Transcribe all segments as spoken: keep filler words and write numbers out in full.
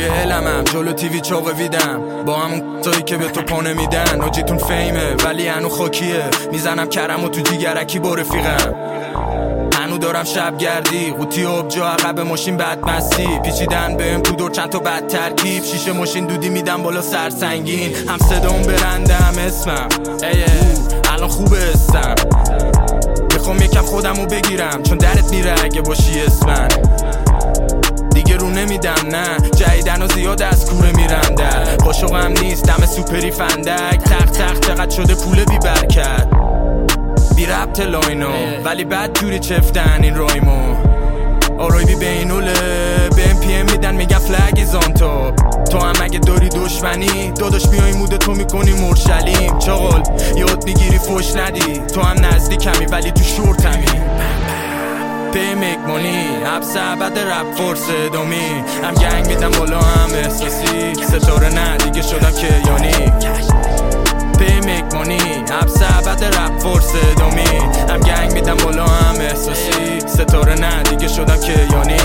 روی علمم جلو تیوی چاقه ویدم با همون تایی که به تو پانه میدن. آجیتون فیمه ولی هنو خاکیه، میزنم کرم و تو جیگرکی با رفیقم. هنو دارم شب گردی قوطی آبجا عقب ماشین بدمستی، پیچیدن بهم تو دور چند تا بد ترکیب. شیشه ماشین دودی میدم بالا سرسنگین، هم صدام برنده هم اسمم. ایه الان خوبه استم، میخوام یکم خودمو بگیرم چون درت میره اگه باشی اسمن. دیگه رو نمیدم نه، جدیدن و زیاد از کوره میرم در قاشقم نیست دم سوپری فندک. تخت تخت چقدر شده پول بی برکت، بی ربط لاینو ولی بد جوری چفتن این رایمو. آرای بی بینوله به ام پی ام میدن میگن فلگ زانتا. تو هم اگه داری دشمنی داداش میای موده تو میکنی مرشلیم. چاقل یاد میگیری فوش ندی، تو هم نزدیکمی ولی تو شورتمی. پی میک مونی حبس عبد رپ فورس دومی، هم گنگ میدم بالا هم احساسی. ستاره نه دیگه شدم که یانی. پی میک مونی حبس عبد رپ فورس دومی، هم گنگ میدم بالا هم احساسی. ستاره نه دیگه شدم که یانی.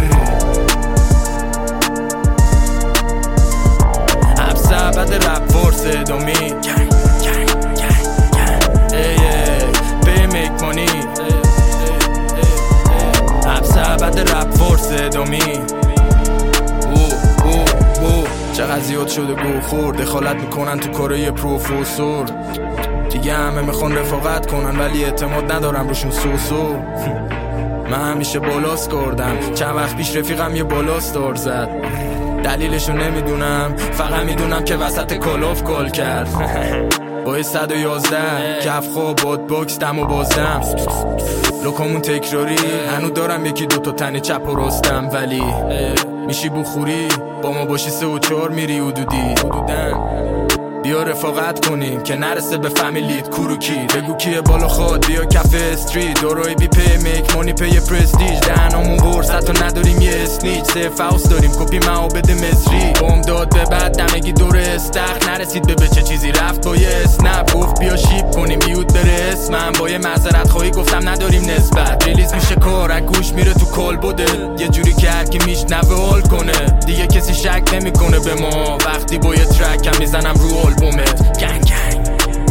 حبس عبد رپ فورس دومی. پی میک مونی حبس عبد رپ فورس دومی. او او او چقدر زیاد شده گو خور، دخالت میکنن تو کارای پروفسور. دیگه همه میخوان رفاقت کنن ولی اعتماد ندارم روشون سوسو. من همیشه بالاست کردم، چند وقت پیش رفیقم یه بالاست دار زد. دلیلشو نمیدونم، فقط میدونم که وسط کالاف کال کرد. با صد و یازده کف خواب باد باکس دم و بازدم. لوکامون تکراری هنو دارم یکی دوتا تنه چپ و راستم، ولی میشی بخوری با ما باشی سه و چار میری حدودی. بیا رفاقت کنیم که نرسه به فامیلیت کوروکی. بگو کیه بالا خواد بیا کف استریت. دارای بی پی میک مونی پی پرستیج، دهنامون قرص حتی نداریم یه اسنیچ. سیف هاوس داریم کپی معابد مصری. بام داد به بعد دمگی دور استخ، نرسید به به چه چیزی رفت با یه اسنپ. گفت بیا شیپ کنیم بیود بره اسمم، با یه معذرت خواهی گفتم نداریم نسبت. ریلیز میشه کار گوش میره تو کال بوده، یه جوری کرد که میشنوه حال کنه. دیگه کسی شک نمیکنه به ما وقتی با یه ترک هم میزنم رو آلبومت. گنگ گنگ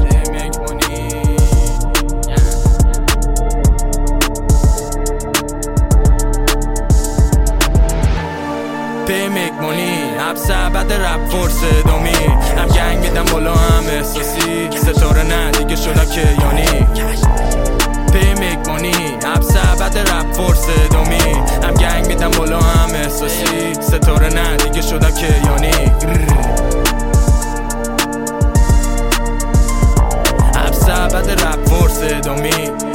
پی میک مونی حبس عبد رپ فورس دومی، هم گنگ میدم بالا هم احساسی. ستاره نه دیگه شدم که یانی. پی میک مونی حبس عبد رپ فورس دومی، هم گنگ میدم بالا هم احساسی. ستاره نه دیگه شدم که یانی. حبس عبد رپ فورس دومی.